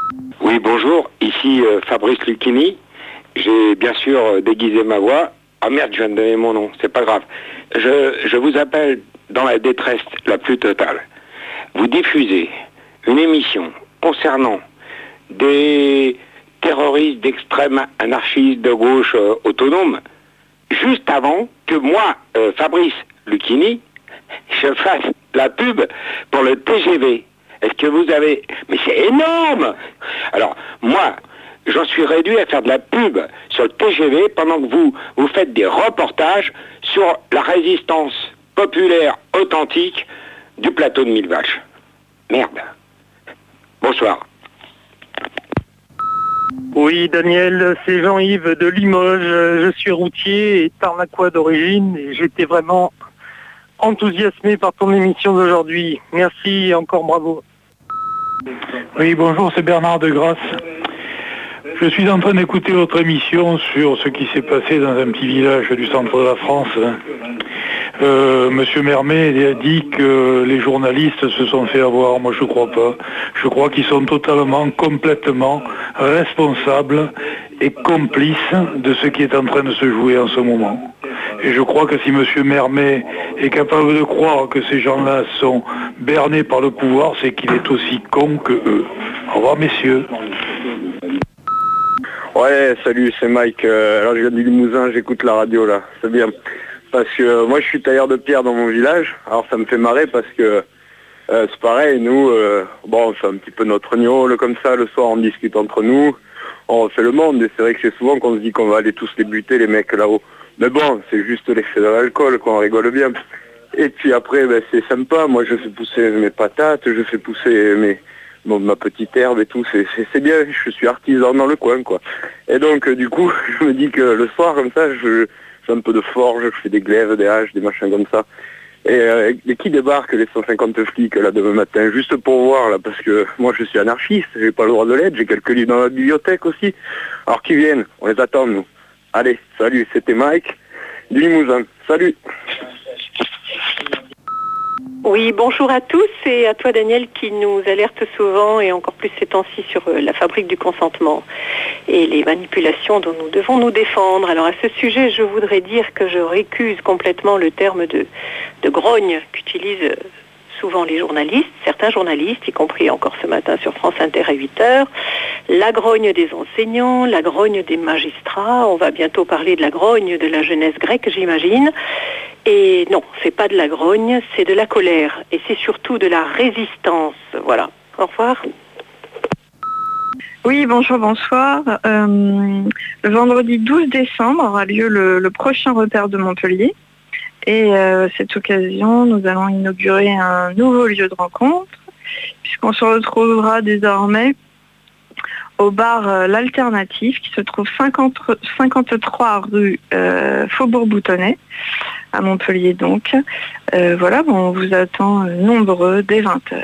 Oui, bonjour, ici Fabrice Lucchini. J'ai bien sûr déguisé ma voix. Ah merde, je viens de donner mon nom, c'est pas grave. Je vous appelle dans la détresse la plus totale. Vous diffusez une émission concernant des terroristes d'extrême anarchistes de gauche autonomes, juste avant que moi, Fabrice Lucchini, je fasse la pub pour le TGV. Est-ce que vous avez... Mais c'est énorme! Alors, moi, j'en suis réduit à faire de la pub sur le TGV pendant que vous faites des reportages sur la résistance populaire authentique du plateau de Mille Vaches. Merde. Bonsoir. Oui, Daniel, c'est Jean-Yves de Limoges. Je suis routier et tarnacois d'origine et j'étais vraiment enthousiasmé par ton émission d'aujourd'hui. Merci et encore bravo. Oui, bonjour, c'est Bernard de Grasse. Je suis en train d'écouter votre émission sur ce qui s'est passé dans un petit village du centre de la France. Monsieur Mermet a dit que les journalistes se sont fait avoir. Moi, je ne crois pas. Je crois qu'ils sont totalement, complètement responsables et complices de ce qui est en train de se jouer en ce moment. Et je crois que si monsieur Mermet est capable de croire que ces gens-là sont bernés par le pouvoir, c'est qu'il est aussi con que eux. Au revoir, messieurs. Ouais, salut, c'est Mike. Alors je viens du Limousin, j'écoute la radio là, c'est bien. Parce que moi je suis tailleur de pierre dans mon village, alors ça me fait marrer parce que c'est pareil, nous, bon, on fait un petit peu notre gnôle comme ça, le soir on discute entre nous, on refait le monde, et c'est vrai que c'est souvent qu'on se dit qu'on va aller tous les buter, les mecs là-haut. Mais bon, c'est juste l'effet de l'alcool, qu'on rigole bien. Et puis après, ben, c'est sympa, moi je fais pousser mes patates, je fais pousser ma petite herbe et tout, c'est bien, je suis artisan dans le coin quoi. Et donc du coup, je me dis que le soir comme ça, je fais un peu de forge, je fais des glaives, des haches, des machins comme ça. Et qui débarquent les 150 flics là demain matin, juste pour voir là, parce que moi je suis anarchiste, j'ai pas le droit de l'être, j'ai quelques livres dans la bibliothèque aussi. Alors qu'ils viennent, on les attend nous. Allez, salut, c'était Mike du Limousin. Salut. Oui, bonjour à tous et à toi Daniel qui nous alerte souvent et encore plus ces temps-ci sur la fabrique du consentement et les manipulations dont nous devons nous défendre. Alors à ce sujet, je voudrais dire que je récuse complètement le terme de grogne qu'utilisent souvent les journalistes, certains journalistes, y compris encore ce matin sur France Inter à 8h, la grogne des enseignants, la grogne des magistrats, on va bientôt parler de la grogne de la jeunesse grecque, j'imagine. Et non, c'est pas de la grogne, c'est de la colère. Et c'est surtout de la résistance. Voilà. Au revoir. Oui, bonjour, bonsoir. Le vendredi 12 décembre aura lieu le prochain repère de Montpellier. Et cette occasion, nous allons inaugurer un nouveau lieu de rencontre, puisqu'on se retrouvera désormais au bar L'Alternative, qui se trouve 53 rue Faubourg-Boutonnet, à Montpellier donc. Voilà, bon, on vous attend nombreux dès 20h.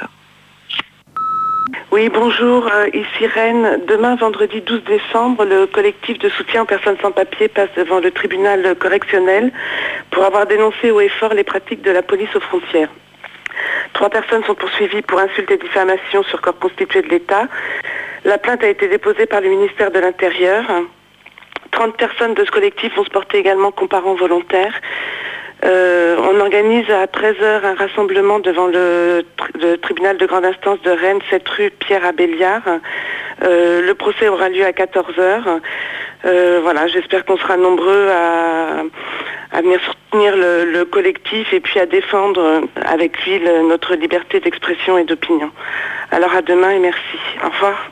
Oui, bonjour, ici Rennes. Demain, vendredi 12 décembre, le collectif de soutien aux personnes sans papier passe devant le tribunal correctionnel pour avoir dénoncé haut et fort les pratiques de la police aux frontières. 3 personnes sont poursuivies pour insulte et diffamation sur corps constitué de l'État. La plainte a été déposée par le ministère de l'Intérieur. 30 personnes de ce collectif vont se porter également comparants volontaires. On organise à 13h un rassemblement devant le tribunal de grande instance de Rennes, 7 rue Pierre Abéliard. Le procès aura lieu à 14h. Voilà, j'espère qu'on sera nombreux à venir soutenir le collectif et puis à défendre avec lui notre liberté d'expression et d'opinion. Alors à demain et merci. Au revoir.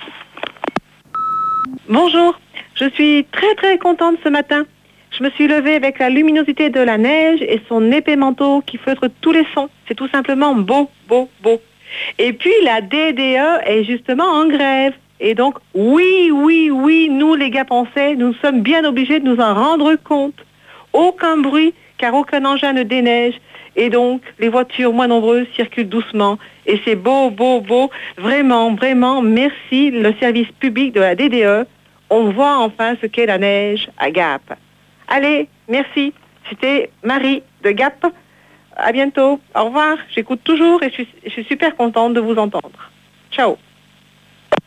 Bonjour, je suis très très contente ce matin. Je me suis levée avec la luminosité de la neige et son épais manteau qui feutre tous les sons. C'est tout simplement beau, beau, beau. Et puis la DDE est justement en grève. Et donc, oui, nous les gars français, nous sommes bien obligés de nous en rendre compte. Aucun bruit, car aucun engin ne déneige. Et donc, les voitures moins nombreuses circulent doucement. Et c'est beau, beau, beau. Vraiment, vraiment, merci le service public de la DDE. On voit enfin ce qu'est la neige à Gap. Allez, merci. C'était Marie de Gap. À bientôt. Au revoir. J'écoute toujours et je suis super contente de vous entendre. Ciao.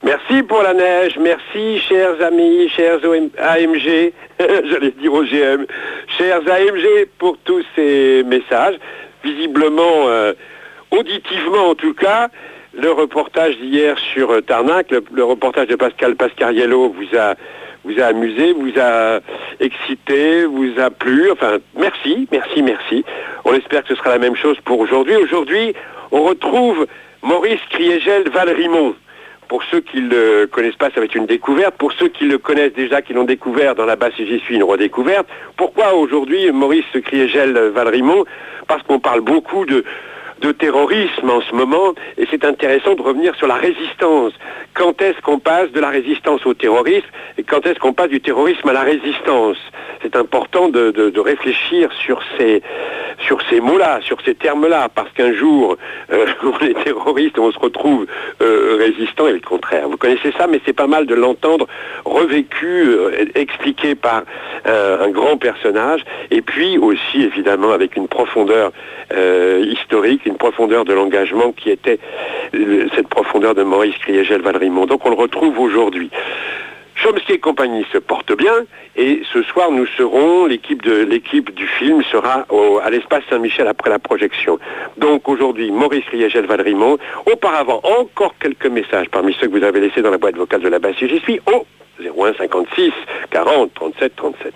Merci pour la neige, merci chers amis, chers AMG, j'allais dire OGM, chers AMG pour tous ces messages. Visiblement, auditivement en tout cas, le reportage d'hier sur Tarnac, le reportage de Pascal Pascariello vous a amusé, vous a excité, vous a plu. Enfin, merci. On espère que ce sera la même chose pour aujourd'hui. Aujourd'hui, on retrouve Maurice Kriegel-Valrimont. Pour ceux qui ne le connaissent pas, ça va être une découverte. Pour ceux qui le connaissent déjà, qui l'ont découvert dans La Basse et J'y suis, une redécouverte. Pourquoi aujourd'hui Maurice Kriegel-Valrimont? Parce qu'on parle beaucoup de terrorisme en ce moment, et c'est intéressant de revenir sur la résistance. Quand est-ce qu'on passe de la résistance au terrorisme, et quand est-ce qu'on passe du terrorisme à la résistance? C'est important de réfléchir sur ces mots-là, sur ces termes-là, parce qu'un jour, on est terroriste, on se retrouve résistant, et le contraire. Vous connaissez ça, mais c'est pas mal de l'entendre revécu, expliqué par un grand personnage, et puis aussi, évidemment, avec une profondeur historique, une profondeur de l'engagement qui était cette profondeur de Maurice Kriegel-Valrimont. Donc on le retrouve aujourd'hui. Chomsky et compagnie se portent bien, et ce soir nous serons, l'équipe du film sera à l'espace Saint-Michel après la projection. Donc aujourd'hui Maurice Kriegel-Valrimont. Auparavant, encore quelques messages parmi ceux que vous avez laissés dans la boîte vocale de La Basse et J'y suis au 01 56 40 37 37.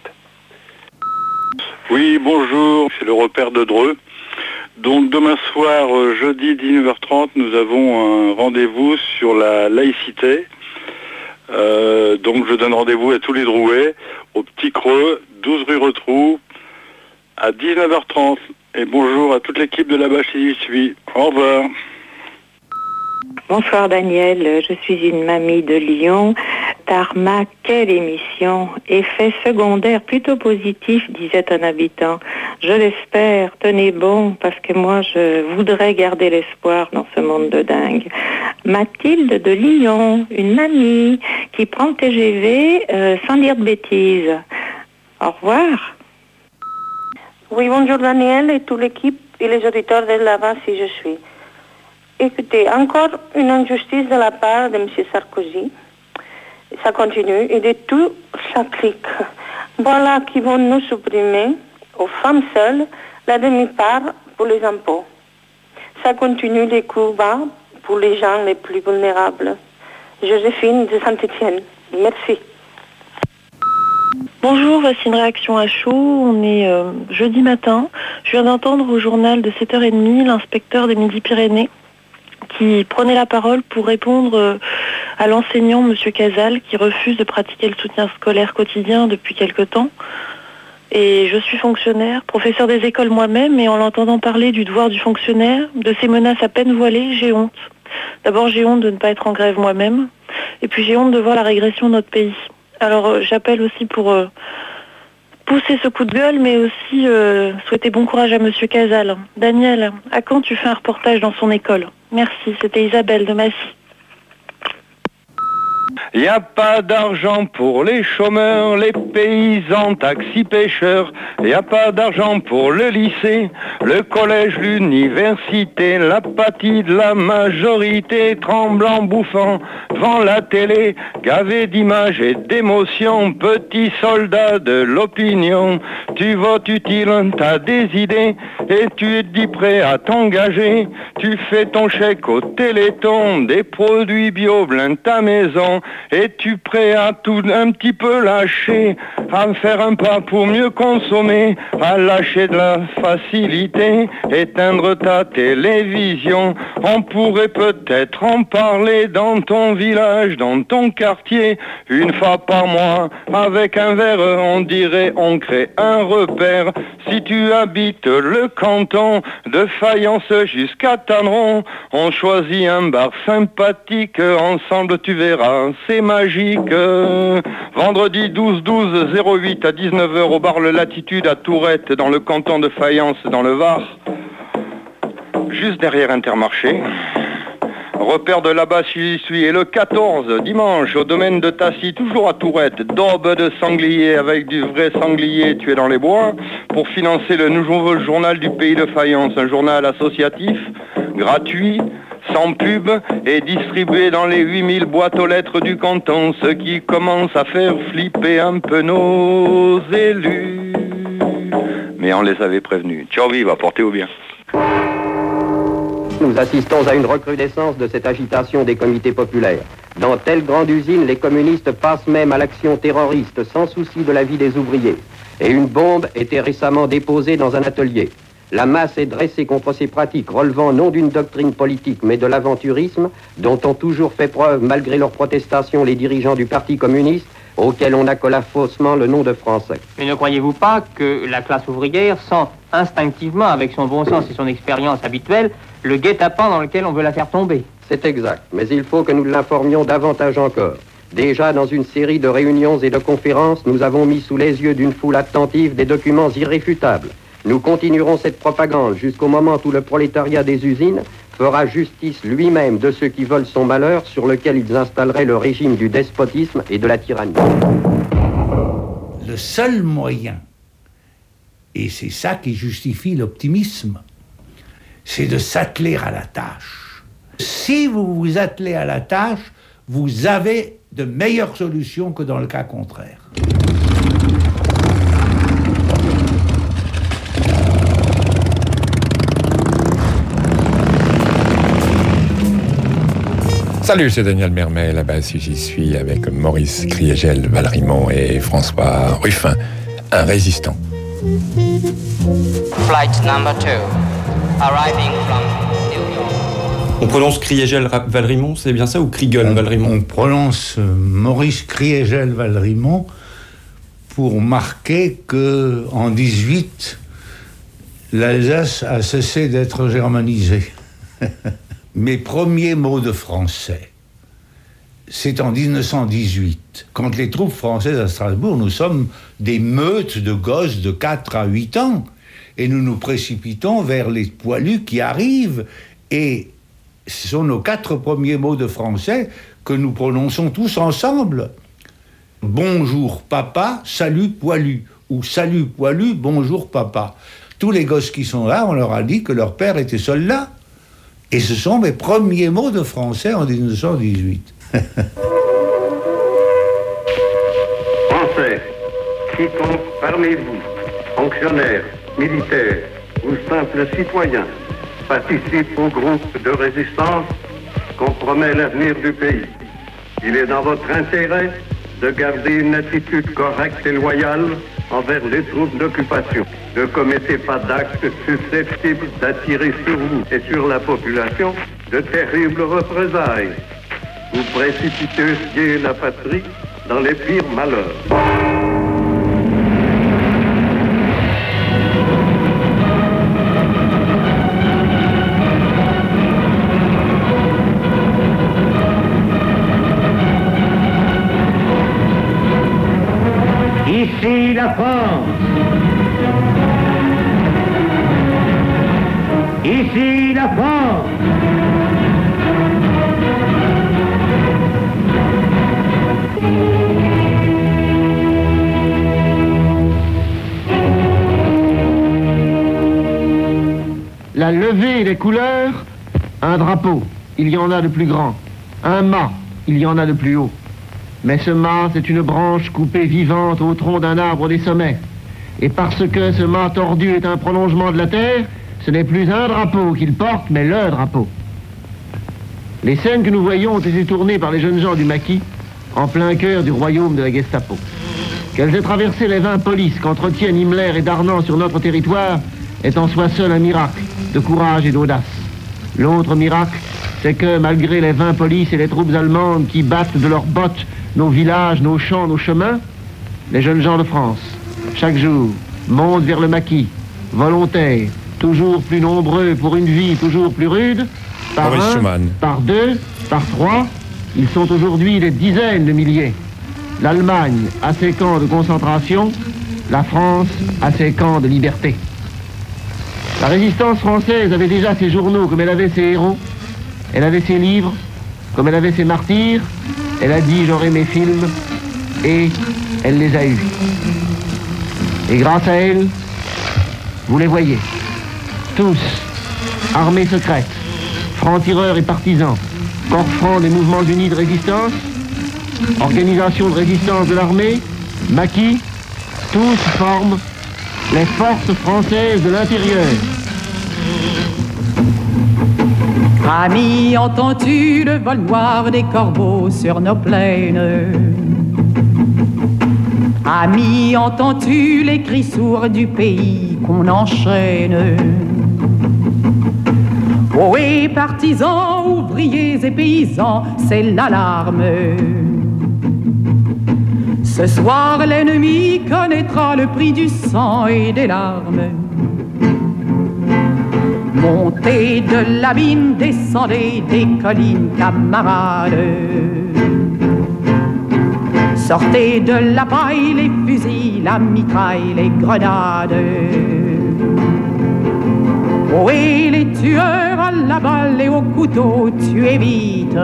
Oui, bonjour, c'est le repère de Dreux. Donc demain soir, jeudi 19h30, nous avons un rendez-vous sur la laïcité. Donc je donne rendez-vous à tous les Drouais, au Petit Creux, 12 rue Retroux, à 19h30. Et bonjour à toute l'équipe de La Basse et J'y suis. Au revoir. Bonsoir Daniel, je suis une mamie de Lyon. Tarmac, quelle émission! Effet secondaire plutôt positif, disait un habitant. Je l'espère, tenez bon, parce que moi je voudrais garder l'espoir dans ce monde de dingue. Mathilde de Lyon, une mamie qui prend le TGV sans dire de bêtises. Au revoir. Oui, bonjour Daniel et toute l'équipe et les auditeurs de La Basse et J'y suis. Écoutez, encore une injustice de la part de M. Sarkozy. Ça continue et de tout ça clique. Voilà qui vont nous supprimer, aux femmes seules, la demi-part pour les impôts. Ça continue les coups bas pour les gens les plus vulnérables. Joséphine de Saint-Étienne. Merci. Bonjour, voici une réaction à chaud. On est jeudi matin. Je viens d'entendre au journal de 7h30 l'inspecteur des Midi-Pyrénées qui prenait la parole pour répondre à l'enseignant, M. Casal, qui refuse de pratiquer le soutien scolaire quotidien depuis quelque temps. Et je suis fonctionnaire, professeur des écoles moi-même, et en l'entendant parler du devoir du fonctionnaire, de ces menaces à peine voilées, j'ai honte. D'abord, j'ai honte de ne pas être en grève moi-même, et puis j'ai honte de voir la régression de notre pays. Alors j'appelle aussi pour pousser ce coup de gueule, mais aussi souhaiter bon courage à M. Casal. Daniel, à quand tu fais un reportage dans son école? Merci, c'était Isabelle de Massy. Il n'y a pas d'argent pour les chômeurs, les paysans, taxis-pêcheurs. Il n'y a pas d'argent pour le lycée, le collège, l'université. L'apathie de la majorité, tremblant, bouffant devant la télé, gavé d'images et d'émotions. Petit soldat de l'opinion, tu votes utile, t'as des idées et tu es dit prêt à t'engager. Tu fais ton chèque au Téléthon, des produits bio blindent ta maison. Es-tu prêt à tout un petit peu lâcher, à faire un pas pour mieux consommer, à lâcher de la facilité, éteindre ta télévision? On pourrait peut-être en parler dans ton village, dans ton quartier, une fois par mois, avec un verre, on dirait on crée un repère. Si tu habites le canton de Fayence jusqu'à Tanneron, on choisit un bar sympathique, ensemble tu verras, c'est magique. Vendredi 12-12-08 à 19h au bar Le Latitude à Tourette, dans le canton de Fayence, dans le Var, juste derrière Intermarché. Repère de La Basse, j'y suis. Et le 14, dimanche, au domaine de Tassy, toujours à Tourette, daube de sanglier avec du vrai sanglier tué dans les bois, pour financer le nouveau journal du pays de Fayence, un journal associatif, gratuit, sans pub et distribué dans les 8000 boîtes aux lettres du canton, ce qui commence à faire flipper un peu nos élus. Mais on les avait prévenus. Ciao viva, portez-vous bien. Nous assistons à une recrudescence de cette agitation des comités populaires. Dans telle grande usine, les communistes passent même à l'action terroriste sans souci de la vie des ouvriers. Et une bombe était récemment déposée dans un atelier. La masse est dressée contre ces pratiques relevant non d'une doctrine politique mais de l'aventurisme dont ont toujours fait preuve malgré leurs protestations les dirigeants du Parti communiste auquel on accola faussement le nom de Français. Mais ne croyez-vous pas que la classe ouvrière sent instinctivement, avec son bon sens et son expérience habituelle, le guet-apens dans lequel on veut la faire tomber? C'est exact, mais il faut que nous l'informions davantage encore. Déjà, dans une série de réunions et de conférences, nous avons mis sous les yeux d'une foule attentive des documents irréfutables. Nous continuerons cette propagande jusqu'au moment où le prolétariat des usines fera justice lui-même de ceux qui veulent son malheur, sur lequel ils installeraient le régime du despotisme et de la tyrannie. Le seul moyen, et c'est ça qui justifie l'optimisme, c'est de s'atteler à la tâche. Si vous vous attelez à la tâche, vous avez de meilleures solutions que dans le cas contraire. Salut, c'est Daniel Mermet, là-bas si j'y suis avec Maurice Kriegel-Valrimont et François Ruffin, un résistant. Flight number 2, arriving from New York. On prononce Kriegel-Valrimont, c'est bien ça, ou Kriegel-Valrimont? On prononce Maurice Kriegel-Valrimont pour marquer que en 18, l'Alsace a cessé d'être germanisée. Mes premiers mots de français, c'est en 1918. Quand les troupes françaises à Strasbourg, nous sommes des meutes de gosses de 4 à 8 ans. Et nous nous précipitons vers les poilus qui arrivent. Et ce sont nos 4 premiers mots de français que nous prononçons tous ensemble. Bonjour papa, salut poilu. Ou salut poilu, bonjour papa. Tous les gosses qui sont là, on leur a dit que leur père était soldat. Et ce sont mes premiers mots de français en 1918. Français, quiconque parmi vous, fonctionnaires, militaires ou simples citoyens, participe au groupe de résistance, compromet l'avenir du pays. Il est dans votre intérêt de garder une attitude correcte et loyale envers les troupes d'occupation. Ne commettez pas d'actes susceptibles d'attirer sur vous et sur la population de terribles représailles. Vous précipiteriez la patrie dans les pires malheurs. Ici la France. Ici la France. La levée des couleurs, un drapeau, il y en a de plus grand. Un mât, il y en a de plus haut. Mais ce mât, c'est une branche coupée vivante au tronc d'un arbre des sommets. Et parce que ce mât tordu est un prolongement de la terre, ce n'est plus un drapeau qu'il porte, mais le drapeau. Les scènes que nous voyons ont été tournées par les jeunes gens du maquis, en plein cœur du royaume de la Gestapo. Qu'elles aient traversé les 20 polices qu'entretiennent Himmler et Darnan sur notre territoire est en soi seul un miracle de courage et d'audace. L'autre miracle, c'est que malgré les 20 polices et les troupes allemandes qui battent de leurs bottes nos villages, nos champs, nos chemins, les jeunes gens de France, chaque jour, montent vers le maquis, volontaires, toujours plus nombreux pour une vie toujours plus rude, par Maurice un, Schumann. par 2, par 3, ils sont aujourd'hui des dizaines de milliers. L'Allemagne a ses camps de concentration, la France a ses camps de liberté. La résistance française avait déjà ses journaux comme elle avait ses héros, elle avait ses livres comme elle avait ses martyrs, elle a dit j'aurai mes films, et elle les a eus. Et grâce à elle, vous les voyez, tous, armée secrète, francs-tireurs et partisans, corps franc des mouvements unis de résistance, organisation de résistance de l'armée, maquis, tous forment les forces françaises de l'intérieur. Amis, entends-tu le vol noir des corbeaux sur nos plaines? Amis, entends-tu les cris sourds du pays qu'on enchaîne? Ohé, partisans, ouvriers et paysans, c'est l'alarme. Ce soir, l'ennemi connaîtra le prix du sang et des larmes. Montez de la mine, descendez des collines, camarades. Sortez de la paille, les fusils, la mitraille, les grenades. Oh, et les tueurs à la balle et au couteau, tuez vite.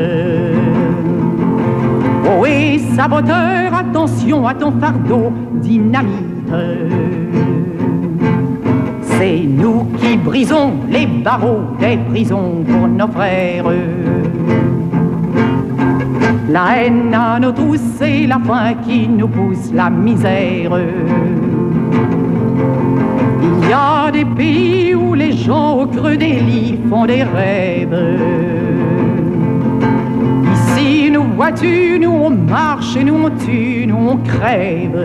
Oh, et saboteur, attention à ton fardeau, dynamite. C'est nous qui brisons les barreaux des prisons pour nos frères. La haine à nos trousses et la faim qui nous pousse la misère. Il y a des pays où les gens au creux des lits font des rêves. Ici, nous vois-tu, nous on marche et nous on tue, nous on crève.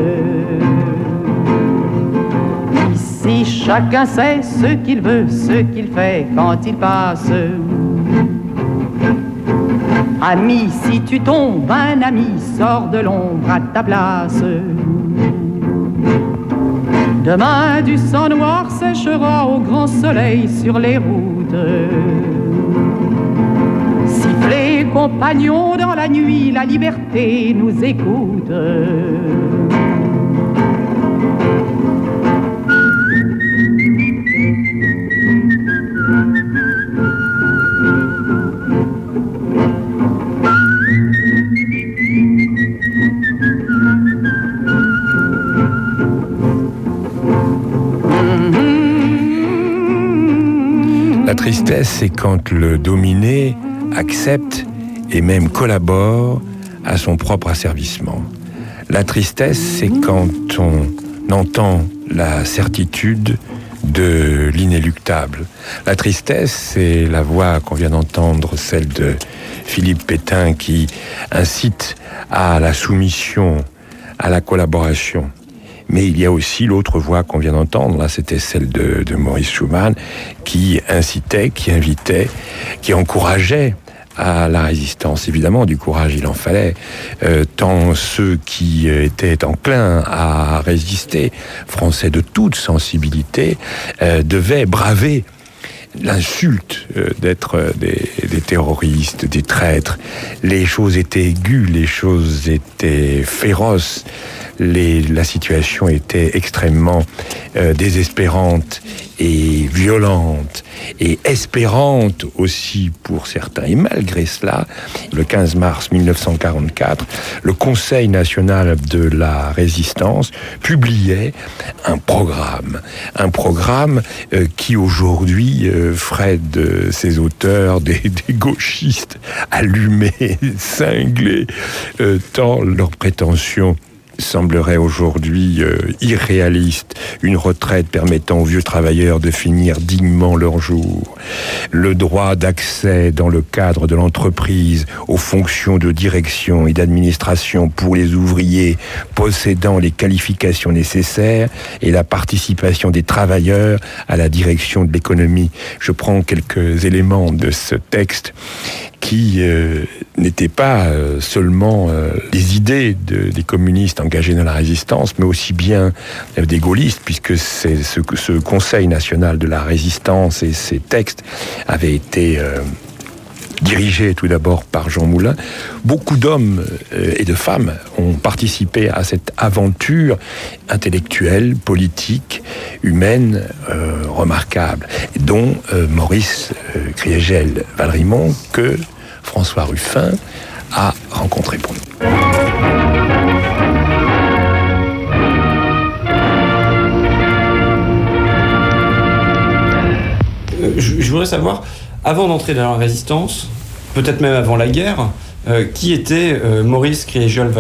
Ici, chacun sait ce qu'il veut, ce qu'il fait quand il passe. Ami, si tu tombes, un ami sort de l'ombre à ta place. Demain, du sang noir séchera au grand soleil sur les routes. Sifflez, compagnons, dans la nuit, la liberté nous écoute. La tristesse, c'est quand le dominé accepte et même collabore à son propre asservissement. La tristesse, c'est quand on entend la certitude de l'inéluctable. La tristesse, c'est la voix qu'on vient d'entendre, celle de Philippe Pétain, qui incite à la soumission, à la collaboration. Mais il y a aussi l'autre voix qu'on vient d'entendre, là c'était celle de Maurice Schumann, qui incitait, qui invitait, qui encourageait à la résistance. Évidemment, du courage, il en fallait. Tant ceux qui étaient enclins à résister, Français de toute sensibilité, devaient braver l'insulte d'être des terroristes, des traîtres. Les choses étaient aiguës, les choses étaient féroces. La situation était extrêmement désespérante et violente et espérante aussi pour certains. Et malgré cela, le 15 mars 1944, le Conseil national de la résistance publiait un programme qui aujourd'hui ferait de ses auteurs des gauchistes allumés, cinglés, tant leurs prétentions semblerait aujourd'hui irréaliste. Une retraite permettant aux vieux travailleurs de finir dignement leur jour. Le droit d'accès dans le cadre de l'entreprise aux fonctions de direction et d'administration pour les ouvriers possédant les qualifications nécessaires et la participation des travailleurs à la direction de l'économie. Je prends quelques éléments de ce texte qui n'étaient pas seulement les idées des communistes engagés dans la résistance, mais aussi bien des gaullistes, puisque c'est ce Conseil national de la résistance et ces textes avaient été dirigés tout d'abord par Jean Moulin. Beaucoup d'hommes et de femmes ont participé à cette aventure intellectuelle, politique, humaine, remarquable, dont Maurice Kriégel-Valrimont, que François Ruffin a rencontré pour nous. Je voudrais savoir, Avant d'entrer dans la résistance, peut-être même avant la guerre, qui était Maurice Kriégel-Valdrimont ?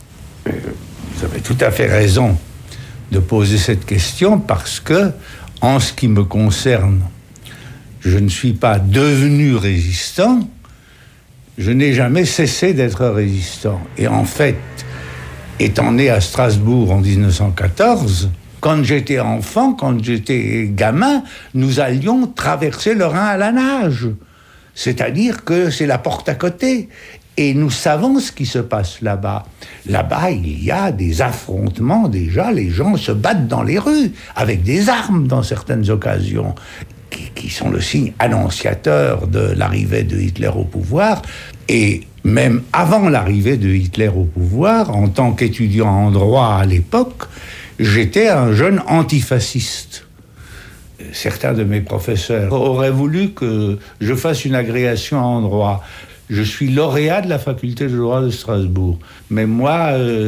Vous avez tout à fait raison de poser cette question parce que, en ce qui me concerne, je ne suis pas devenu résistant, je n'ai jamais cessé d'être résistant. Et en fait, étant né à Strasbourg en 1914, quand j'étais enfant, quand j'étais gamin, nous allions traverser le Rhin à la nage. C'est-à-dire que c'est la porte à côté. Et nous savons ce qui se passe là-bas. Là-bas, il y a des affrontements déjà, les gens se battent dans les rues, avec des armes dans certaines occasions, qui sont le signe annonciateur de l'arrivée de Hitler au pouvoir. Et même avant l'arrivée de Hitler au pouvoir, en tant qu'étudiant en droit à l'époque, j'étais un jeune antifasciste. Certains de mes professeurs auraient voulu que je fasse une agrégation en droit. Je suis lauréat de la faculté de droit de Strasbourg. Mais moi,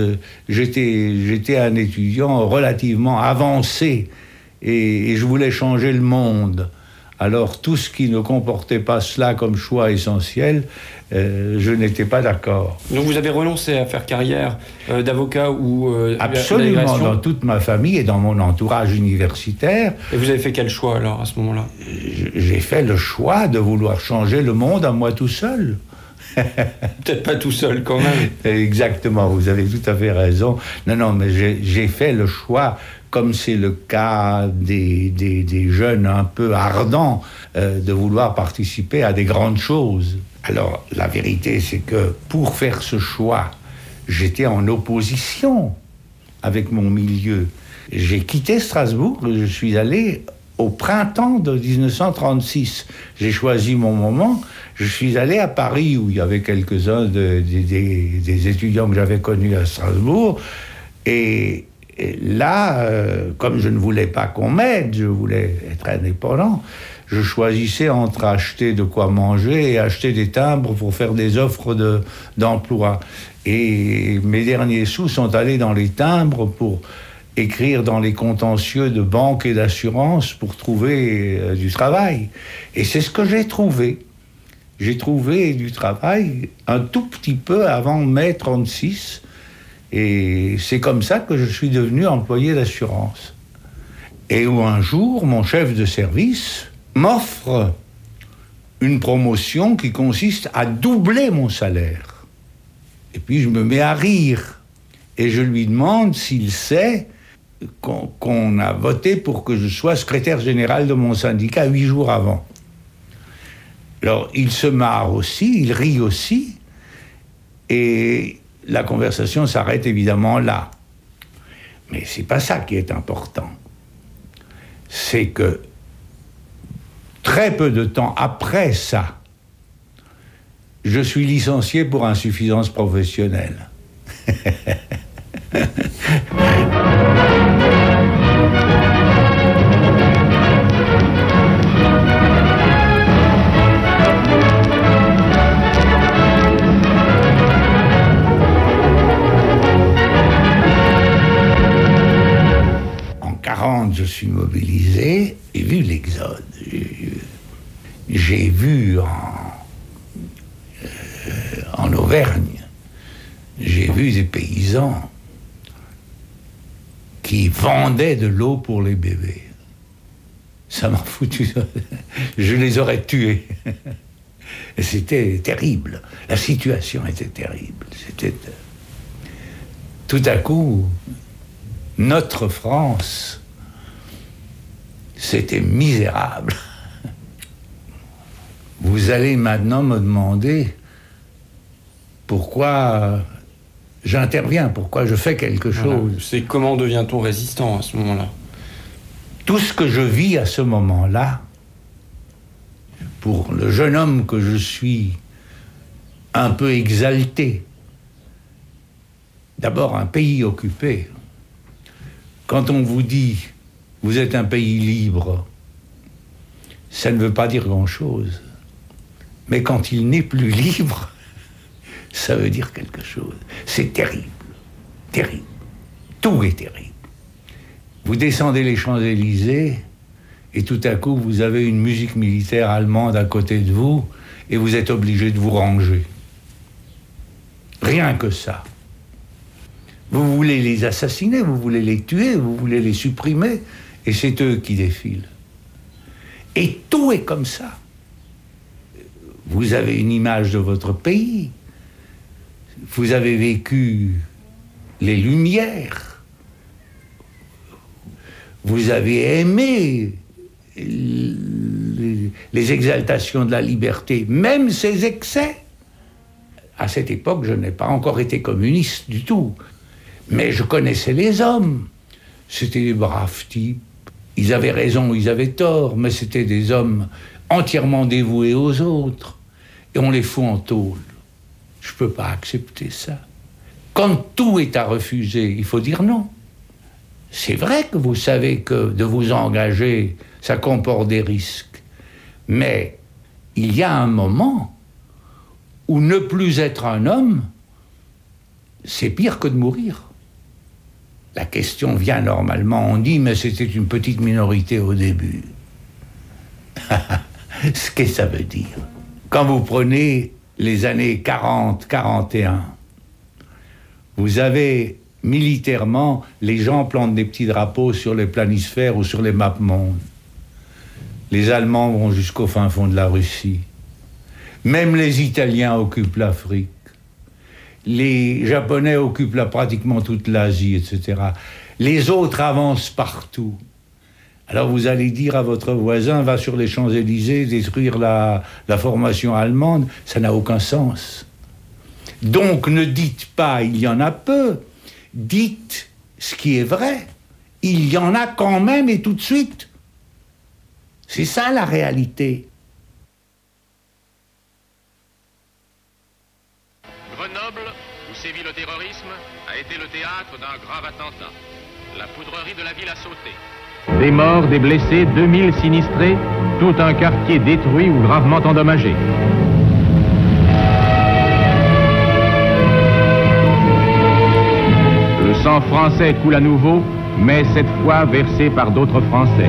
j'étais un étudiant relativement avancé et je voulais changer le monde. Alors tout ce qui ne comportait pas cela comme choix essentiel, je n'étais pas d'accord. Donc vous avez renoncé à faire carrière d'avocat ou Absolument, dans toute ma famille et dans mon entourage universitaire. Et vous avez fait quel choix alors à ce moment-là ? J'ai fait le choix de vouloir changer le monde à moi tout seul. Peut-être pas tout seul quand même. Exactement, vous avez tout à fait raison. Non, mais j'ai fait le choix, comme c'est le cas des jeunes un peu ardents, de vouloir participer à des grandes choses. Alors, la vérité, c'est que pour faire ce choix, j'étais en opposition avec mon milieu. J'ai quitté Strasbourg et je suis allé au printemps de 1936. J'ai choisi mon moment. Je suis allé à Paris, où il y avait quelques-uns des étudiants que j'avais connus à Strasbourg. Et là, comme je ne voulais pas qu'on m'aide, je voulais être indépendant, je choisissais entre acheter de quoi manger et acheter des timbres pour faire des offres d'emploi. Et mes derniers sous sont allés dans les timbres pour écrire dans les contentieux de banque et d'assurance pour trouver du travail. Et c'est ce que j'ai trouvé. J'ai trouvé du travail un tout petit peu avant mai 1936. Et c'est comme ça que je suis devenu employé d'assurance. Et où un jour, mon chef de service m'offre une promotion qui consiste à doubler mon salaire. Et puis je me mets à rire. Et je lui demande s'il sait qu'on a voté pour que je sois secrétaire général de mon syndicat 8 jours avant. Alors, il se marre aussi, il rit aussi, et la conversation s'arrête évidemment là. Mais c'est pas ça qui est important. C'est que très peu de temps après ça, je suis licencié pour insuffisance professionnelle. Je suis mobilisé, j'ai vu l'Exode, j'ai vu en Auvergne, j'ai vu des paysans qui vendaient de l'eau pour les bébés. Ça m'a foutu, je les aurais tués. Et c'était terrible, la situation était terrible. C'était tout à coup, notre France, c'était misérable. Vous allez maintenant me demander pourquoi j'interviens, pourquoi je fais quelque chose. Voilà. C'est comment devient-on résistant à ce moment-là ? Tout ce que je vis à ce moment-là, pour le jeune homme que je suis, un peu exalté, d'abord un pays occupé. Quand on vous dit vous êtes un pays libre, ça ne veut pas dire grand-chose. Mais quand il n'est plus libre, ça veut dire quelque chose. C'est terrible, terrible. Tout est terrible. Vous descendez les Champs-Élysées et tout à coup vous avez une musique militaire allemande à côté de vous et vous êtes obligé de vous ranger. Rien que ça. Vous voulez les assassiner, vous voulez les tuer, vous voulez les supprimer, et c'est eux qui défilent. Et tout est comme ça. Vous avez une image de votre pays, vous avez vécu les Lumières, vous avez aimé les exaltations de la liberté, même ses excès. À cette époque, je n'ai pas encore été communiste du tout, mais je connaissais les hommes. C'était des braves types. Ils avaient raison, ils avaient tort, mais c'était des hommes entièrement dévoués aux autres. Et on les fout en tôle. Je ne peux pas accepter ça. Quand tout est à refuser, il faut dire non. C'est vrai que vous savez que de vous engager, ça comporte des risques. Mais il y a un moment où ne plus être un homme, c'est pire que de mourir. La question vient normalement, on dit, mais c'était une petite minorité au début. Ce que ça veut dire. Quand vous prenez les années 40-41, vous avez militairement, les gens plantent des petits drapeaux sur les planisphères ou sur les maps-mondes. Les Allemands vont jusqu'au fin fond de la Russie. Même les Italiens occupent l'Afrique. Les Japonais occupent pratiquement toute l'Asie, etc. Les autres avancent partout. Alors vous allez dire à votre voisin, va sur les Champs-Élysées détruire la formation allemande, ça n'a aucun sens. Donc ne dites pas il y en a peu, dites ce qui est vrai. Il y en a quand même et tout de suite. C'est ça la réalité. Grenoble, où sévit le terrorisme, a été le théâtre d'un grave attentat. La poudrerie de la ville a sauté. Des morts, des blessés, 2000 sinistrés, tout un quartier détruit ou gravement endommagé. Le sang français coule à nouveau, mais cette fois versé par d'autres Français.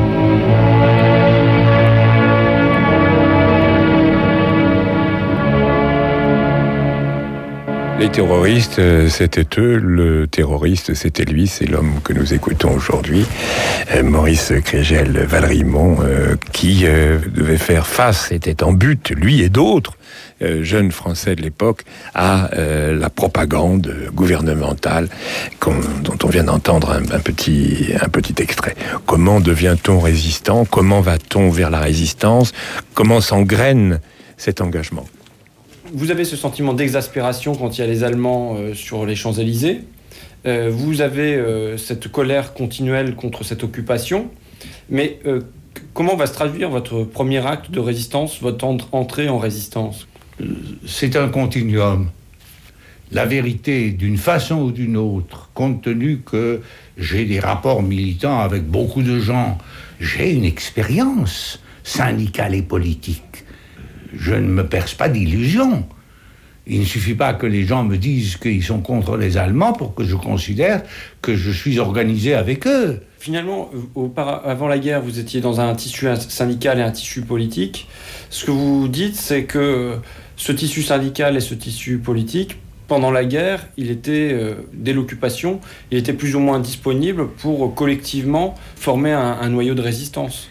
Les terroristes, c'était eux. Le terroriste, c'était lui. C'est l'homme que nous écoutons aujourd'hui, Maurice Kriegel-Valrimont, qui devait faire face, était en but, lui et d'autres jeunes Français de l'époque, à la propagande gouvernementale dont on vient d'entendre un petit extrait. Comment devient-on résistant? Comment va-t-on vers la résistance? Comment s'engraine cet engagement? Vous avez ce sentiment d'exaspération quand il y a les Allemands sur les Champs-Élysées. Vous avez cette colère continuelle contre cette occupation. Mais comment va se traduire votre premier acte de résistance, votre entrée en résistance? C'est un continuum. La vérité, d'une façon ou d'une autre, compte tenu que j'ai des rapports militants avec beaucoup de gens, j'ai une expérience syndicale et politique. Je ne me perce pas d'illusions. Il ne suffit pas que les gens me disent qu'ils sont contre les Allemands pour que je considère que je suis organisé avec eux. Finalement, avant la guerre, vous étiez dans un tissu syndical et un tissu politique. Ce que vous dites, c'est que ce tissu syndical et ce tissu politique, pendant la guerre, il était, dès l'occupation, il était plus ou moins disponible pour collectivement former un noyau de résistance.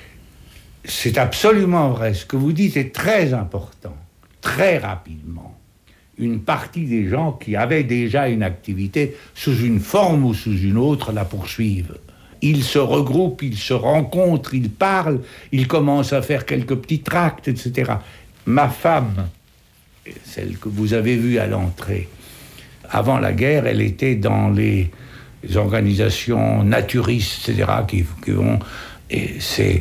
C'est absolument vrai. Ce que vous dites est très important. Très rapidement, une partie des gens qui avaient déjà une activité, sous une forme ou sous une autre, la poursuivent. Ils se regroupent, ils se rencontrent, ils parlent, ils commencent à faire quelques petits tracts, etc. Ma femme, celle que vous avez vue à l'entrée, avant la guerre, elle était dans les organisations naturistes, etc., qui vont... Et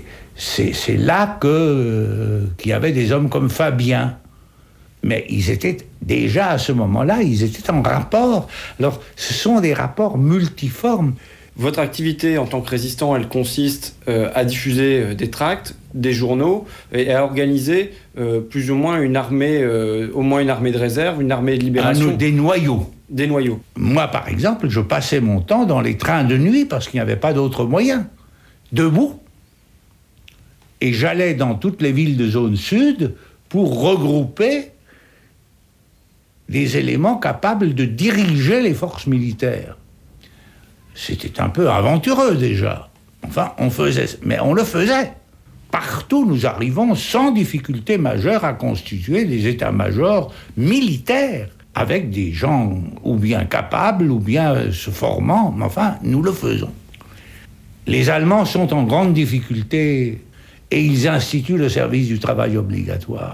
c'est là qu'il y avait des hommes comme Fabien. Mais ils étaient déjà, à ce moment-là, ils étaient en rapport. Alors, ce sont des rapports multiformes. Votre activité en tant que résistant, elle consiste à diffuser des tracts, des journaux, et à organiser plus ou moins une armée, au moins une armée de réserve, une armée de libération. Des noyaux. Des noyaux. Moi, par exemple, je passais mon temps dans les trains de nuit parce qu'il n'y avait pas d'autre moyen. Debout. Et j'allais dans toutes les villes de zone sud pour regrouper des éléments capables de diriger les forces militaires. C'était un peu aventureux déjà. Enfin, mais on le faisait. Partout, nous arrivons sans difficulté majeure à constituer des états-majors militaires, avec des gens ou bien capables ou bien se formant, mais enfin, nous le faisons. Les Allemands sont en grande difficulté et ils instituent le service du travail obligatoire.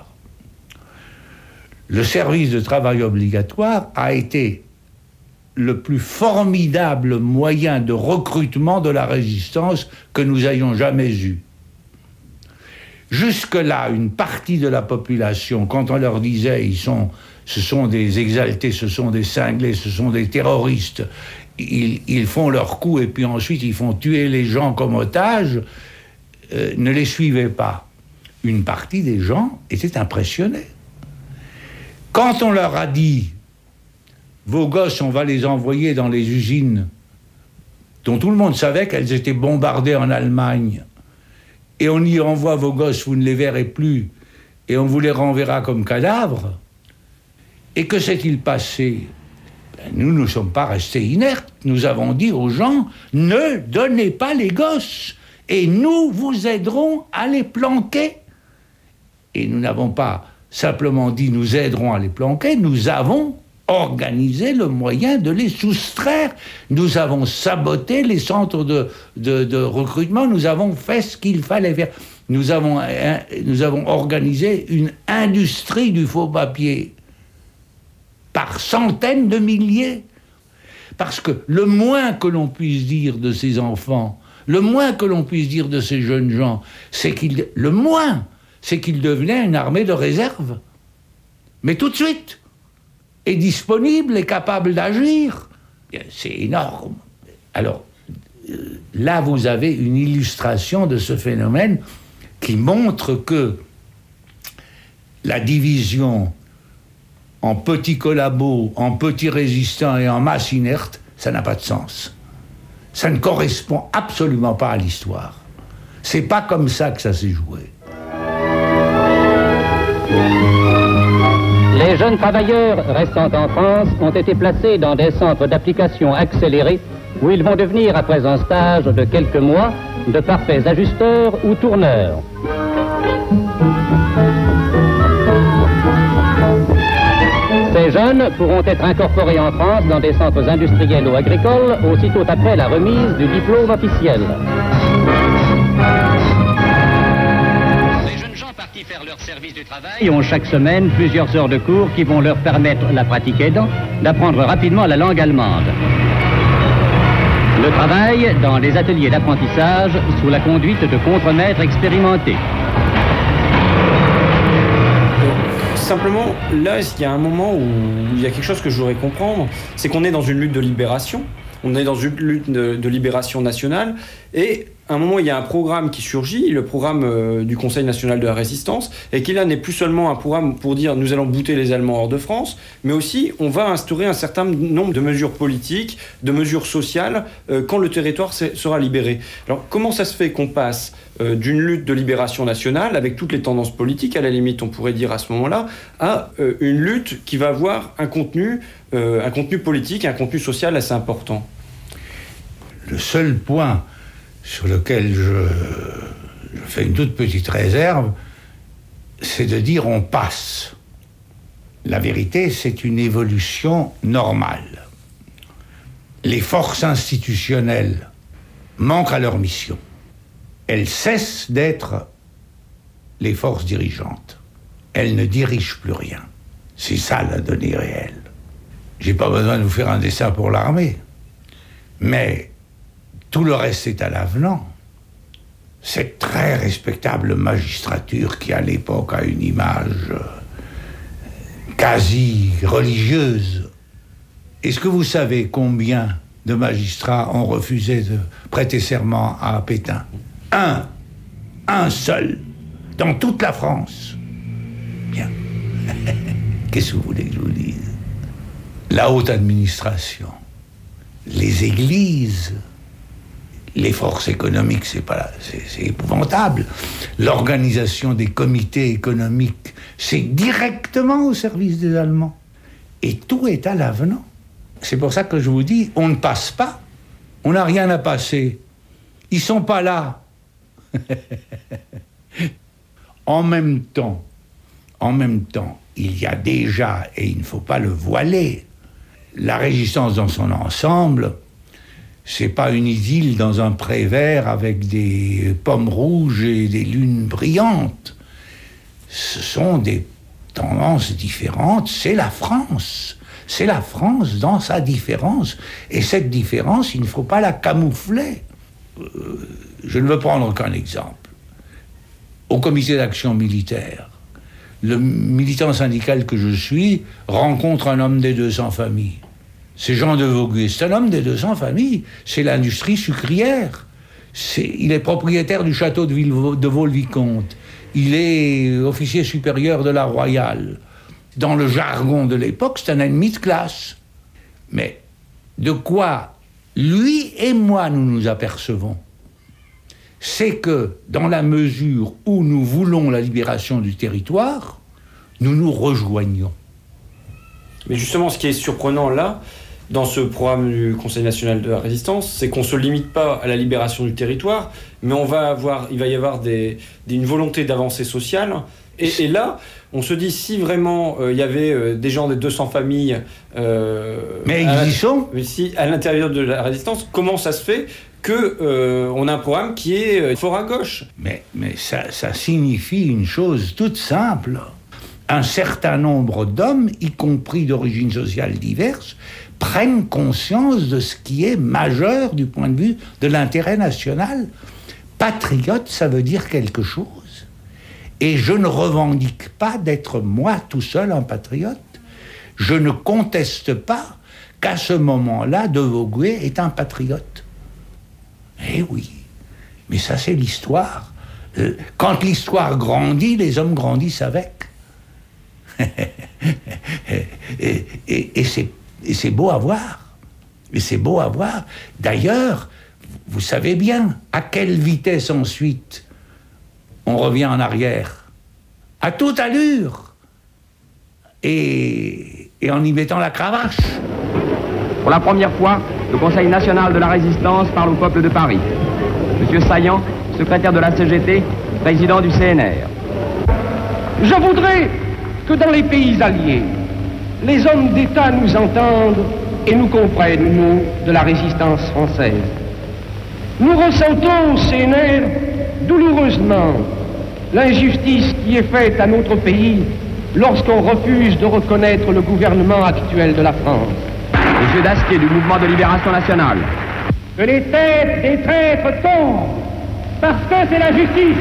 Le service de travail obligatoire a été le plus formidable moyen de recrutement de la résistance que nous ayons jamais eu. Jusque-là, une partie de la population, quand on leur disait ce sont des exaltés, ce sont des cinglés, ce sont des terroristes, ils font leur coup et puis ensuite ils font tuer les gens comme otages, ne les suivait pas. Une partie des gens était impressionnée. Quand on leur a dit « Vos gosses, on va les envoyer dans les usines dont tout le monde savait qu'elles étaient bombardées en Allemagne, et on y envoie vos gosses, vous ne les verrez plus, et on vous les renverra comme cadavres », et que s'est-il passé ? Nous ne sommes pas restés inertes. Nous avons dit aux gens « Ne donnez pas les gosses, et nous vous aiderons à les planquer ». Et nous n'avons pas simplement dit « Nous aiderons à les planquer », nous avons organisé le moyen de les soustraire. Nous avons saboté les centres de recrutement, nous avons fait ce qu'il fallait faire. Nous avons organisé une industrie du faux papier par centaines de milliers. Parce que le moins que l'on puisse dire de ces enfants, le moins que l'on puisse dire de ces jeunes gens, c'est qu'ils devenaient une armée de réserve. Mais tout de suite. Et disponible et capable d'agir. C'est énorme. Alors, là, vous avez une illustration de ce phénomène qui montre que la division en petits collabos, en petits résistants et en masse inerte, ça n'a pas de sens. Ça ne correspond absolument pas à l'histoire. C'est pas comme ça que ça s'est joué. Les jeunes travailleurs restant en France ont été placés dans des centres d'application accélérés où ils vont devenir, après un stage de quelques mois, de parfaits ajusteurs ou tourneurs. Ces jeunes pourront être incorporés en France dans des centres industriels ou agricoles aussitôt après la remise du diplôme officiel. Faire leur service du travail. Ils ont chaque semaine plusieurs heures de cours qui vont leur permettre, la pratique aidant, d'apprendre rapidement la langue allemande. Le travail dans les ateliers d'apprentissage sous la conduite de contremaîtres expérimentés. Simplement, là, il y a un moment où il y a quelque chose que je voudrais comprendre, c'est qu'on est dans une lutte de libération, on est dans une lutte de libération nationale, et à un moment, il y a un programme qui surgit, le programme du Conseil national de la résistance, et qui là n'est plus seulement un programme pour dire nous allons bouter les Allemands hors de France, mais aussi on va instaurer un certain nombre de mesures politiques, de mesures sociales, quand le territoire sera libéré. Alors comment ça se fait qu'on passe d'une lutte de libération nationale, avec toutes les tendances politiques, à la limite on pourrait dire à ce moment-là, à une lutte qui va avoir un contenu politique, un contenu social assez important? Le seul point sur lequel je fais une toute petite réserve, c'est de dire on passe. La vérité, c'est une évolution normale. Les forces institutionnelles manquent à leur mission. Elles cessent d'être les forces dirigeantes. Elles ne dirigent plus rien. C'est ça la donnée réelle. J'ai pas besoin de vous faire un dessin pour l'armée, mais tout le reste est à l'avenant. Cette très respectable magistrature qui, à l'époque, a une image quasi religieuse. Est-ce que vous savez combien de magistrats ont refusé de prêter serment à Pétain? Un seul, dans toute la France. Bien. Qu'est-ce que vous voulez que je vous dise? La haute administration, les églises, Les forces économiques, c'est épouvantable. L'organisation des comités économiques, c'est directement au service des Allemands. Et tout est à l'avenant. C'est pour ça que je vous dis, on ne passe pas. On n'a rien à passer. Ils sont pas là. En même temps, il y a déjà, et il ne faut pas le voiler, la résistance dans son ensemble, c'est pas une idylle dans un pré vert avec des pommes rouges et des lunes brillantes. Ce sont des tendances différentes, c'est la France. C'est la France dans sa différence. Et cette différence, il ne faut pas la camoufler. Je ne veux prendre qu'un exemple. Au comité d'action militaire, le militant syndical que je suis rencontre un homme des 200 familles. C'est Jean de Vogüé, c'est un homme des 200 familles, c'est l'industrie sucrière. Il est propriétaire du château de Vaux-le-Vicomte. Il est officier supérieur de la Royale. Dans le jargon de l'époque, c'est un ennemi de classe. Mais de quoi lui et moi nous nous apercevons, c'est que dans la mesure où nous voulons la libération du territoire, nous nous rejoignons. Mais justement, ce qui est surprenant là, dans ce programme du Conseil national de la résistance, c'est qu'on ne se limite pas à la libération du territoire, mais il va y avoir une volonté d'avancée sociale. Et là, on se dit, si vraiment il y avait des gens des 200 familles... mais ils y sont. Si, à l'intérieur de la résistance, comment ça se fait qu'on a un programme qui est fort à gauche? Mais ça signifie une chose toute simple. Un certain nombre d'hommes, y compris d'origines sociales diverses, prennent conscience de ce qui est majeur du point de vue de l'intérêt national. Patriote, ça veut dire quelque chose. Et je ne revendique pas d'être moi tout seul un patriote. Je ne conteste pas qu'à ce moment-là, de Vogüé est un patriote. Eh oui, mais ça c'est l'histoire. Quand l'histoire grandit, les hommes grandissent avec. et c'est beau à voir. Et c'est beau à voir. D'ailleurs, vous savez bien à quelle vitesse ensuite on revient en arrière. À toute allure. Et en y mettant la cravache. Pour la première fois, le Conseil national de la résistance parle au peuple de Paris. Monsieur Saillant, secrétaire de la CGT, président du CNR. Je voudrais que dans les pays alliés, les hommes d'État nous entendent et nous comprennent, nous, de la résistance française. Nous ressentons au CNR douloureusement l'injustice qui est faite à notre pays lorsqu'on refuse de reconnaître le gouvernement actuel de la France. Monsieur Dastier du mouvement de libération nationale. Que les têtes des traîtres tombent, parce que c'est la justice.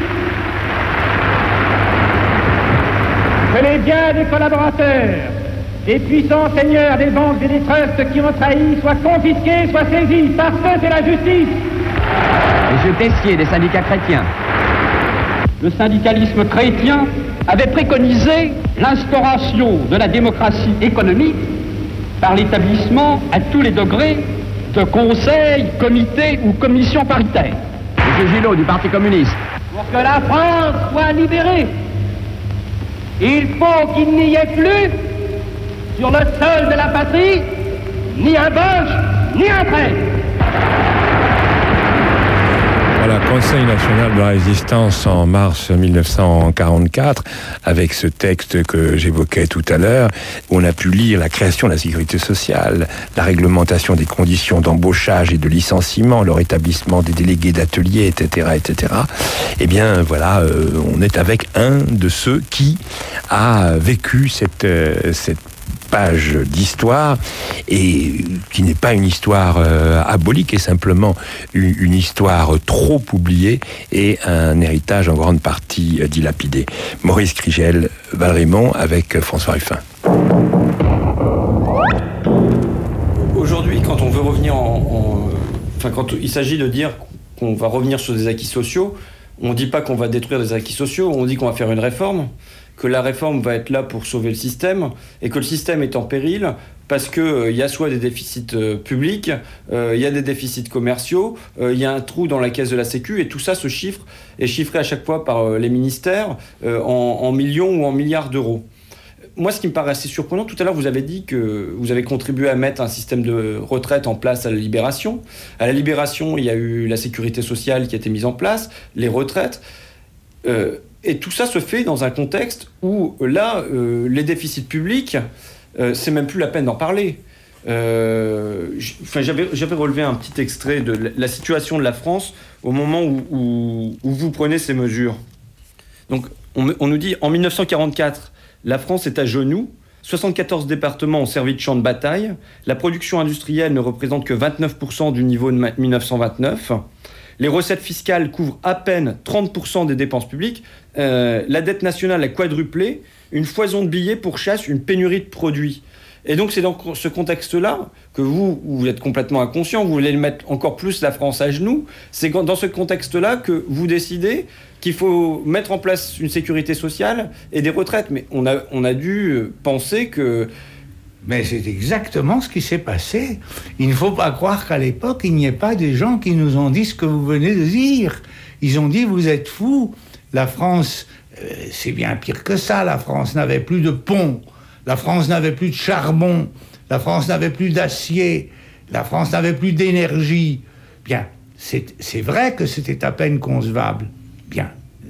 Que les biens des collaborateurs, des puissants seigneurs des banques et des trusts qui ont trahi soient confisqués, soient saisis, parce que c'est la justice. Monsieur Tessier des syndicats chrétiens. Le syndicalisme chrétien avait préconisé l'instauration de la démocratie économique par l'établissement à tous les degrés de conseils, comités ou commissions paritaires. Monsieur Gillot du Parti communiste. Pour que la France soit libérée, il faut qu'il n'y ait plus sur le sol de la patrie ni un boche ni un prêtre. Voilà, Conseil national de la résistance en mars 1944, avec ce texte que j'évoquais tout à l'heure, où on a pu lire la création de la sécurité sociale, la réglementation des conditions d'embauchage et de licenciement, le rétablissement des délégués d'atelier, etc., etc. Eh bien, voilà, on est avec un de ceux qui a vécu cette page d'histoire, et qui n'est pas une histoire abolie, qui est simplement une histoire trop oubliée et un héritage en grande partie dilapidé. Maurice Krigel, Valrimont, avec François Ruffin. Aujourd'hui, quand on veut revenir quand il s'agit de dire qu'on va revenir sur des acquis sociaux, on ne dit pas qu'on va détruire des acquis sociaux, on dit qu'on va faire une réforme, que la réforme va être là pour sauver le système, et que le système est en péril parce qu'il y a soit des déficits publics, il y a des déficits commerciaux, il y a un trou dans la caisse de la Sécu, et tout ça est chiffré à chaque fois par les ministères en millions ou en milliards d'euros. Moi, ce qui me paraît assez surprenant, tout à l'heure, vous avez dit que vous avez contribué à mettre un système de retraite en place à la Libération. À la Libération, il y a eu la sécurité sociale qui a été mise en place, les retraites. Et tout ça se fait dans un contexte où, là, les déficits publics, c'est même plus la peine d'en parler. J'avais relevé un petit extrait de la situation de la France au moment où vous prenez ces mesures. Donc, on nous dit, en 1944, la France est à genoux, 74 départements ont servi de champ de bataille, la production industrielle ne représente que 29% du niveau de 1929, les recettes fiscales couvrent à peine 30% des dépenses publiques, la dette nationale a quadruplé, une foison de billets pourchasse une pénurie de produits. Et donc c'est dans ce contexte-là que vous êtes complètement inconscient, vous voulez mettre encore plus la France à genoux. C'est dans ce contexte-là que vous décidez qu'il faut mettre en place une sécurité sociale et des retraites. Mais on a dû penser que... Mais c'est exactement ce qui s'est passé. Il ne faut pas croire qu'à l'époque, il n'y ait pas des gens qui nous ont dit ce que vous venez de dire. Ils ont dit, vous êtes fous, la France, c'est bien pire que ça, la France n'avait plus de ponts. La France n'avait plus de charbon, la France n'avait plus d'acier, la France n'avait plus d'énergie. Bien, c'est vrai que c'était à peine concevable. Bien,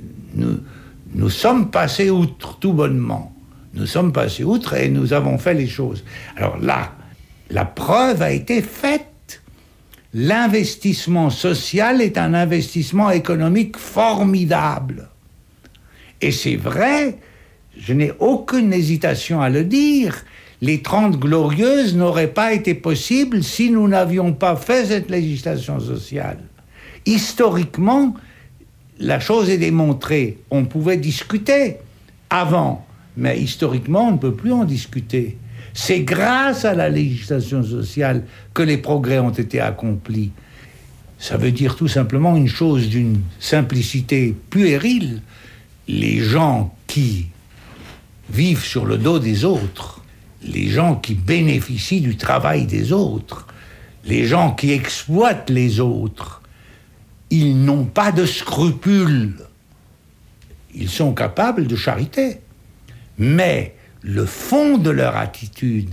nous sommes passés outre, tout bonnement. Nous sommes passés outre et nous avons fait les choses. Alors là, la preuve a été faite. L'investissement social est un investissement économique formidable. Et c'est vrai... Je n'ai aucune hésitation à le dire. Les 30 Glorieuses n'auraient pas été possibles si nous n'avions pas fait cette législation sociale. Historiquement, la chose est démontrée. On pouvait discuter avant, mais historiquement, on ne peut plus en discuter. C'est grâce à la législation sociale que les progrès ont été accomplis. Ça veut dire tout simplement une chose d'une simplicité puérile. Les gens qui vivent sur le dos des autres, les gens qui bénéficient du travail des autres, les gens qui exploitent les autres, ils n'ont pas de scrupules. Ils sont capables de charité. Mais le fond de leur attitude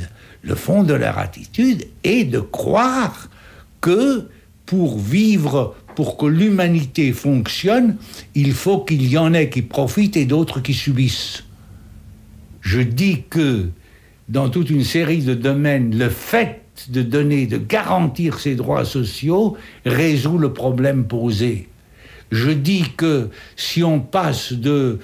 est de croire que pour vivre, pour que l'humanité fonctionne, il faut qu'il y en ait qui profitent et d'autres qui subissent. Je dis que dans toute une série de domaines, le fait de garantir ces droits sociaux résout le problème posé. Je dis que si on passe de,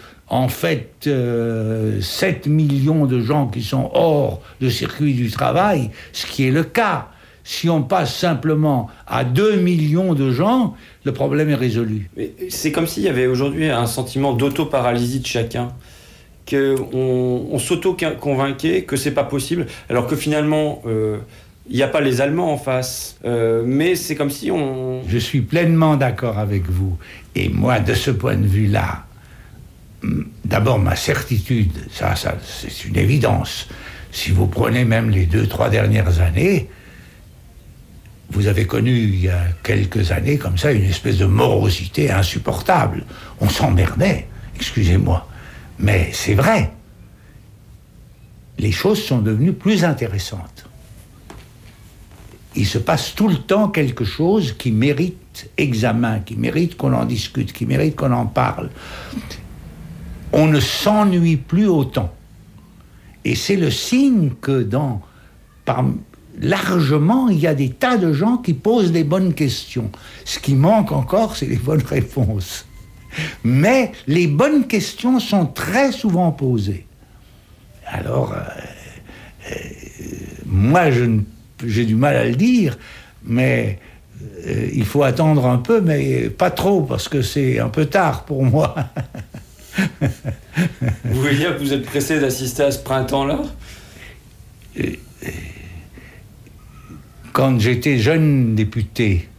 7 millions de gens qui sont hors de circuit du travail, ce qui est le cas, si on passe simplement à 2 millions de gens, le problème est résolu. Mais c'est comme s'il y avait aujourd'hui un sentiment d'auto-paralysie de chacun. Qu'on s'auto-convainquait que c'est pas possible, alors que finalement, il n'y a pas les Allemands en face. Mais c'est comme si on... Je suis pleinement d'accord avec vous. Et moi, de ce point de vue-là, d'abord, ma certitude, ça c'est une évidence. Si vous prenez même les 2-3 dernières années, vous avez connu, il y a quelques années, comme ça, une espèce de morosité insupportable. On s'emmerdait, excusez-moi. Mais c'est vrai, les choses sont devenues plus intéressantes. Il se passe tout le temps quelque chose qui mérite examen, qui mérite qu'on en discute, qui mérite qu'on en parle. On ne s'ennuie plus autant. Et c'est le signe que largement, il y a des tas de gens qui posent des bonnes questions. Ce qui manque encore, c'est les bonnes réponses. Mais les bonnes questions sont très souvent posées. Alors, moi, j'ai du mal à le dire, mais il faut attendre un peu, mais pas trop, parce que c'est un peu tard pour moi. Vous voulez dire que vous êtes pressé d'assister à ce printemps-là ? Quand j'étais jeune député,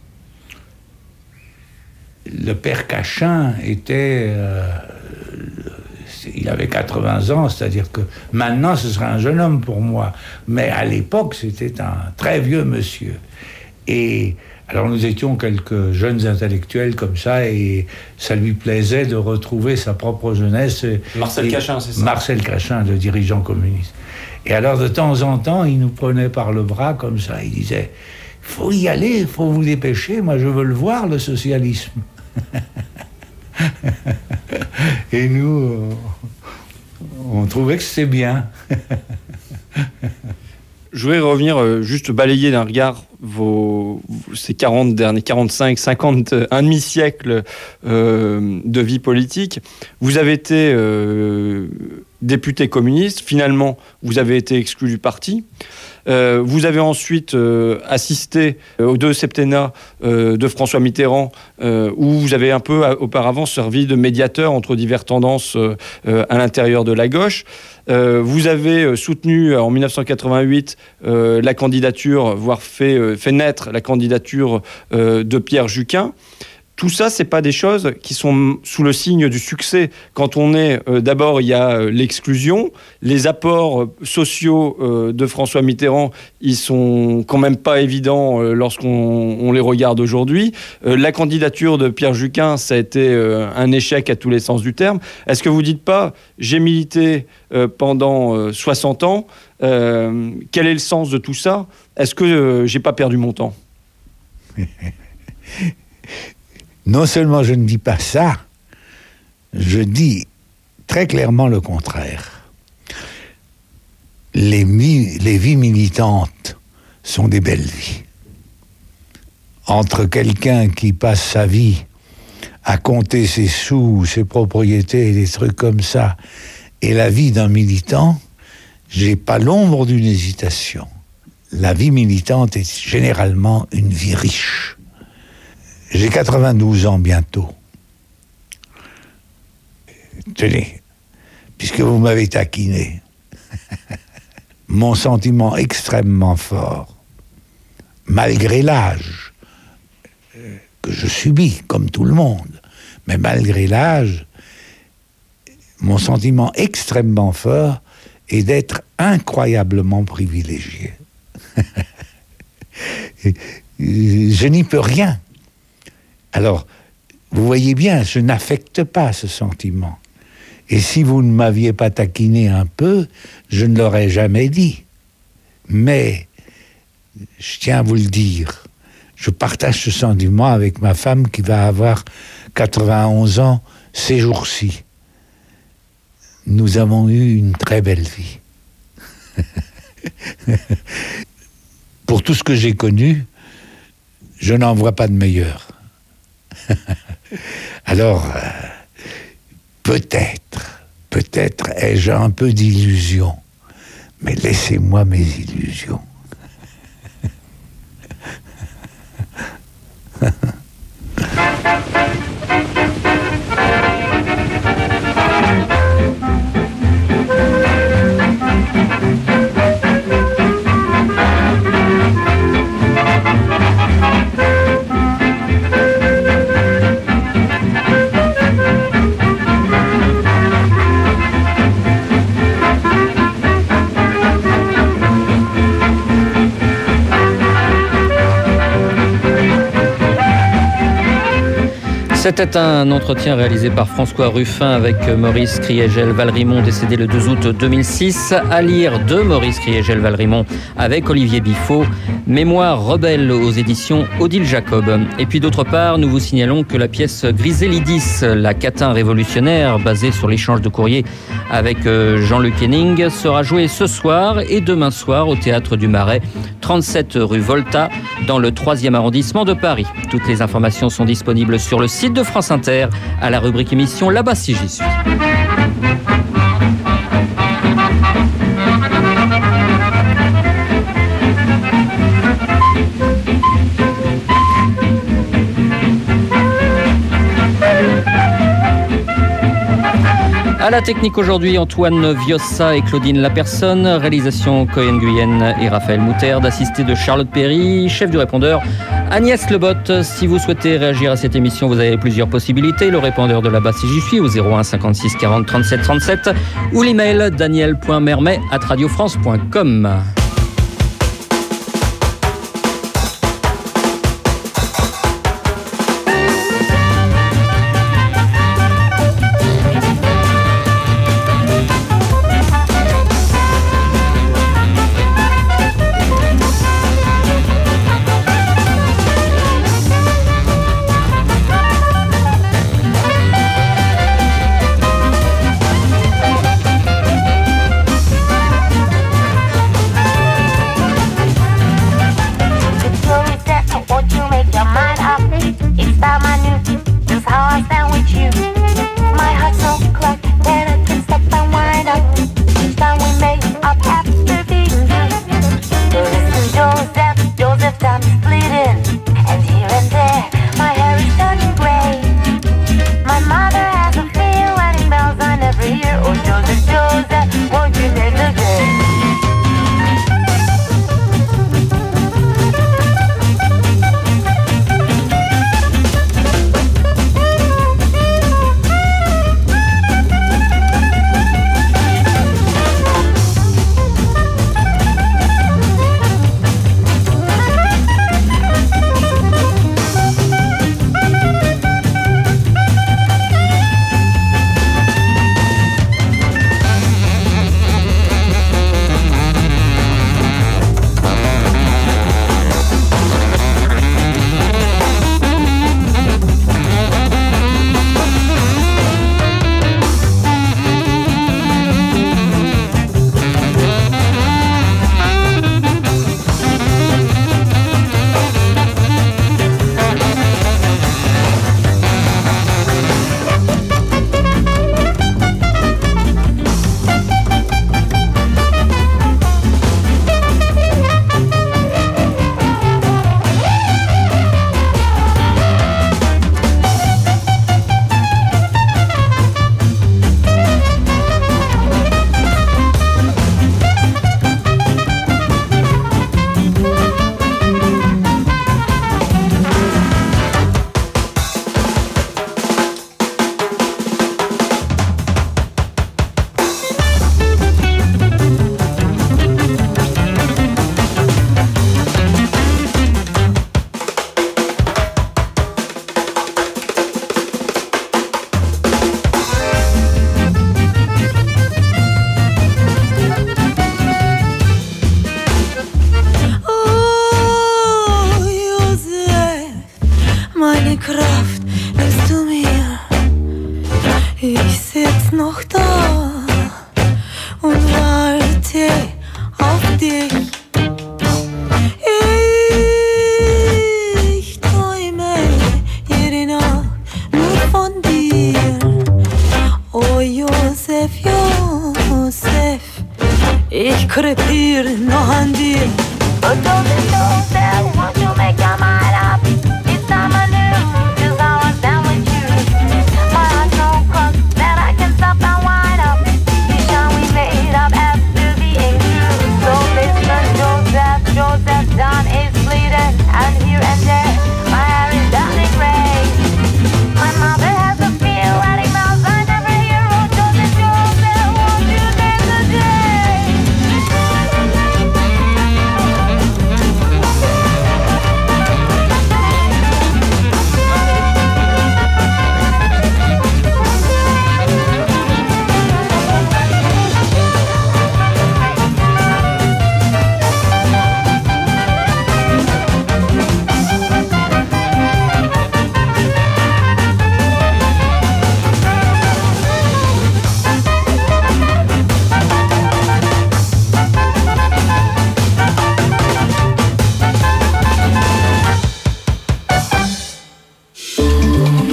le père Cachin était... il avait 80 ans, c'est-à-dire que maintenant ce serait un jeune homme pour moi. Mais à l'époque, c'était un très vieux monsieur. Et alors nous étions quelques jeunes intellectuels comme ça, et ça lui plaisait de retrouver sa propre jeunesse. Marcel Cachin, c'est ça? Marcel Cachin, le dirigeant communiste. Et alors de temps en temps, il nous prenait par le bras comme ça, il disait « Il faut y aller, il faut vous dépêcher, moi je veux le voir, le socialisme. » Et nous, on trouvait que c'était bien. Je voudrais revenir, juste balayer d'un regard ces 40 derniers, 45, 50, un demi-siècle de vie politique. Vous avez été député communiste, finalement, vous avez été exclu du parti. Vous avez ensuite assisté aux 2 septennats de François Mitterrand, où vous avez un peu auparavant servi de médiateur entre diverses tendances à l'intérieur de la gauche. Vous avez soutenu en 1988 la candidature, voire fait naître la candidature de Pierre Juquin. Tout ça, c'est pas des choses qui sont sous le signe du succès. Quand on est, d'abord, il y a l'exclusion, les apports sociaux de François Mitterrand, ils sont quand même pas évidents lorsqu'on les regarde aujourd'hui. La candidature de Pierre Juquin, ça a été un échec à tous les sens du terme. Est-ce que vous dites pas, j'ai milité pendant 60 ans, quel est le sens de tout ça? Est-ce que j'ai pas perdu mon temps? Non seulement je ne dis pas ça, je dis très clairement le contraire. Les vies militantes sont des belles vies. Entre quelqu'un qui passe sa vie à compter ses sous, ses propriétés et des trucs comme ça, et la vie d'un militant, j'ai pas l'ombre d'une hésitation. La vie militante est généralement une vie riche. J'ai 92 ans bientôt. Tenez, puisque vous m'avez taquiné, mon sentiment extrêmement fort, malgré l'âge que je subis, comme tout le monde, mais malgré l'âge, mon sentiment extrêmement fort est d'être incroyablement privilégié. Je n'y peux rien. Alors, vous voyez bien, je n'affecte pas ce sentiment. Et si vous ne m'aviez pas taquiné un peu, je ne l'aurais jamais dit. Mais, je tiens à vous le dire, je partage ce sentiment avec ma femme qui va avoir 91 ans ces jours-ci. Nous avons eu une très belle vie. Pour tout ce que j'ai connu, je n'en vois pas de meilleur. Alors, peut-être ai-je un peu d'illusion, mais laissez-moi mes illusions. C'était un entretien réalisé par François Ruffin avec Maurice Kriégel-Valrimont, décédé le 2 août 2006, à lire de Maurice Kriégel-Valrimont avec Olivier Biffaut, Mémoire rebelle aux éditions Odile Jacob. Et puis d'autre part, nous vous signalons que la pièce Griselidis, la catin révolutionnaire, basée sur l'échange de courrier avec Jean-Luc Henning, sera jouée ce soir et demain soir au Théâtre du Marais, 37 rue Volta, dans le 3e arrondissement de Paris. Toutes les informations sont disponibles sur le site de France Inter, à la rubrique émission Là-bas si j'y suis. À la technique aujourd'hui, Antoine Viossa et Claudine Lapersonne. Réalisation Cohen Guyenne et Raphaël Moutarde. Assisté de Charlotte Perry. Chef du répondeur Agnès Lebotte. Si vous souhaitez réagir à cette émission, vous avez plusieurs possibilités. Le répondeur de là-bas, si j'y suis, au 01 56 40 37 37. Ou l'email daniel.mermet@radiofrance.com. Joseph,